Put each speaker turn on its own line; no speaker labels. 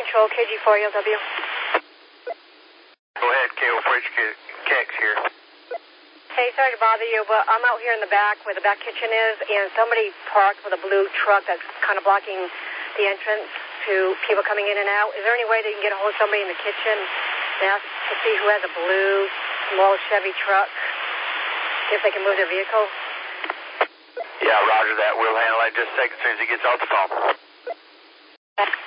Control, KG4ELW.
Go ahead, KO Fridge Kex here.
Hey, sorry to bother you, but I'm out here in the back where the back kitchen is, and somebody parked with a blue truck that's kind of blocking the entrance to people coming in and out. Is there any way that you can get a hold of somebody in the kitchen and ask to see who has a blue small Chevy truck, if they can move their vehicle?
Yeah, roger that. We'll handle that in just a second as soon as he gets off the phone.